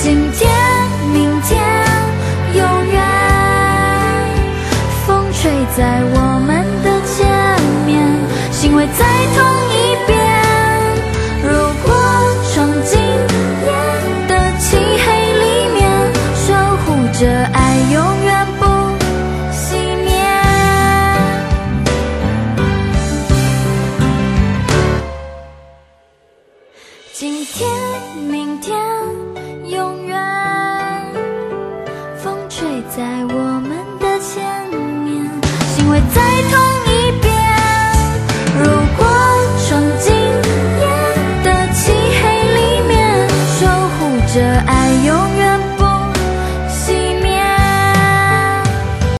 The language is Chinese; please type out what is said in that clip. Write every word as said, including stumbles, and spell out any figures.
今天明天永远，风吹在我们的前面，心会再痛一遍。如果闯进夜的漆黑里面，守护着爱永远不熄灭。今天明天